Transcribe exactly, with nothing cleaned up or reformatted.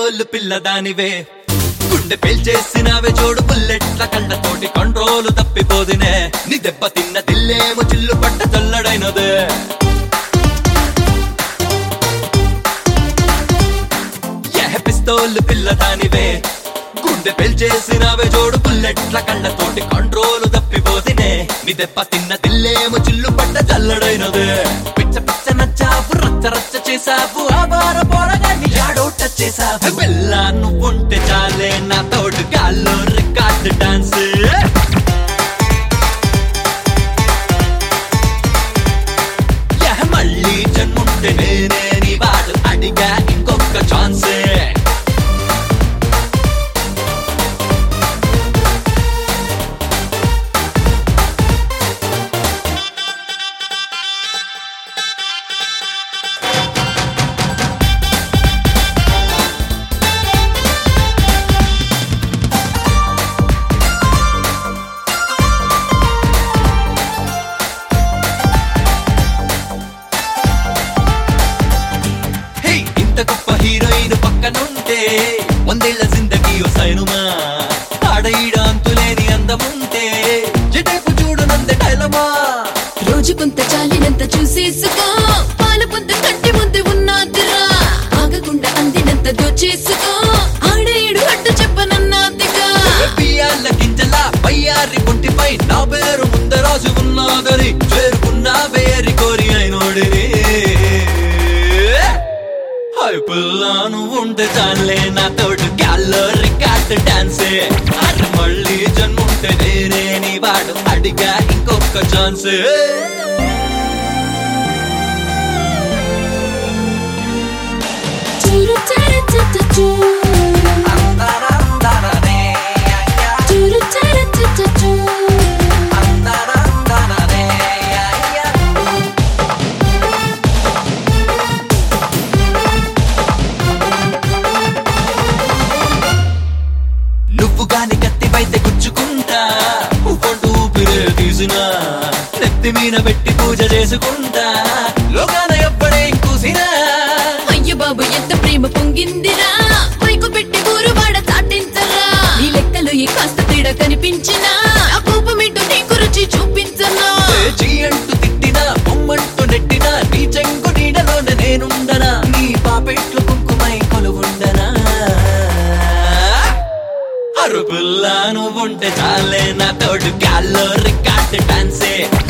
pistol పిల్లదానివే గుండె పేల్చేసినవే జోడు బుల్లెట్ల కళ్ళతోటి కంట్రోలు తప్పిపోదినే నీ దెబ్బ తిన్న దిల్లేమో చిల్లు పట్ట చల్లడైనదే ఏ పిస్తోల్ పిల్లదానివే గుండె పేల్చేసినవే జోడు బుల్లెట్ల కళ్ళతోటి కంట్రోలు తప్పిపోదినే నీ దెబ్బ తిన్న దిల్లేమో చిల్లు పట్ట చల్లడైనదే పిచ్చ పిచ్చ నచ్చావు రచ్చ రచ్చ చేసావు ఆవార పోరగాన్ని ఆడోట చేసావు వెళ్ళా నువ్వుంటే చాలే నా తోడు గాల్లో రికార్డ్ డాన్స్ మళ్ళీ జన్ముంటే నేనే నీ వాడు అడిగా ఇంకొక ఛాన్సే గొప్ప హీరోయిన్ పక్కనుంటే వందేళ్ల జిందగీ సైనుమా ఆడఈడ అంతులేని అందముంటే జటేపు చూడు నంద టైలమా రోజు కొంత చాలినంత చూసేసుకో పాల పొంత కంటి ముందు ఉన్నాదిరా ఆగకుండా అందినంత దోచేసుకో ఆడేడు అడ్డు చెప్పనన్నాదిగా బియ్యాల గింజల పయ్యారి కొంటిపై నా పేరు ముందరాజు ఉన్నాదని చేరుకున్నా వేరి కోరి అయినోడిని పిల్లా నువ్వుంటే చాలే నా తోడు గాల్లో రికార్డ్ డాన్సే అటు మళ్ళీ జన్ముంటే నేనే నీ వాడు అడిగా ఇంకొక ఛాన్సే నువ్వు గాని కత్తిపైతే గుచ్చుకుంటా ఉప్పంటూ ఊపిరే తీసినా నెత్తి మీన పెట్టి పూజ చేసుకుంటా లోకాన ఎప్పుడే కూసినా అయ్య బాబు ఎంత ప్రేమ పొంగిందిరా మైకు పెట్టి ఊరు వాడ చాటించరా ఈ లెక్కలు ఈ కాస్త తేడా కనిపించినా ఆ కోపమేంటో నీకు రుచి చూపించనా చీ అంటూ తిట్టినా బొమ్మంటూ నెట్టినా నీ చెంగు నీడలోనే నేనుండనా నీ పాపెట్లు కుంకుమై కొలువుండనా అరుపుల్లా నువ్వుంటే చాలే నా తోడు గాల్లో రికార్డ్ డాన్సే